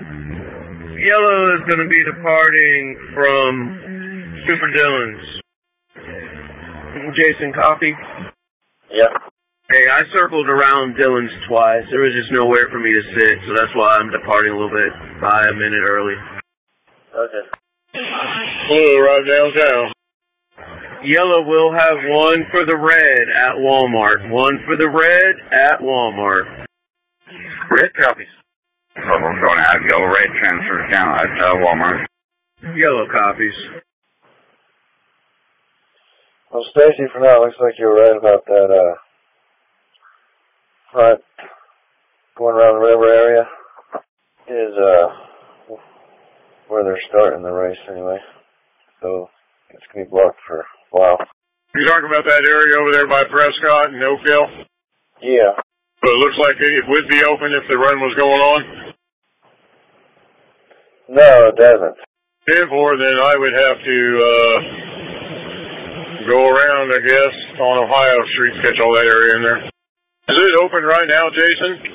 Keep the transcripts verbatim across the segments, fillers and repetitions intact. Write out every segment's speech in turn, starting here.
Yellow is going to be departing from Super Dillon's. Jason, copy? Yep. Hey, I circled around Dillon's twice. There was just nowhere for me to sit, so that's why I'm departing a little bit by a minute early. Okay. Hello, right downtown. Yellow will have one for the red at Walmart. One for the red at Walmart. Red copies. Oh, we're going out. Yellow red transfers down at uh, Walmart. Yellow copies. Well, Stacy, for now, it looks like you were right about that, uh, front going around the river area is, uh, where they're starting the race anyway. So, it's going to be blocked for a while. You talking about that area over there by Prescott and Oakville? Yeah. But it looks like it would be open if the run was going on? No, it doesn't. Therefore, then I would have to, uh, go around, I guess, on Ohio Street to catch all that area in there. Is it open right now, Jason?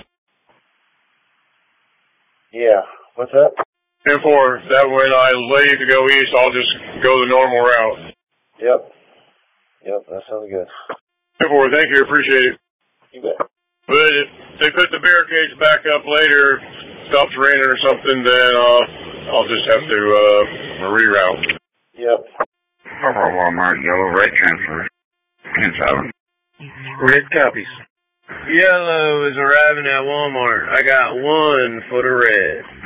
Yeah. What's that? Therefore, that when I leave to go east, I'll just go the normal route. Yep. Yep, that sounds good. Therefore, thank you, appreciate it. You bet. But if they put the barricades back up later, stops raining or something, then uh, I'll just have to uh, reroute. Yep. Over Walmart, yellow red transfers. ten seven. Red copies. Yellow is arriving at Walmart. I got one for the red.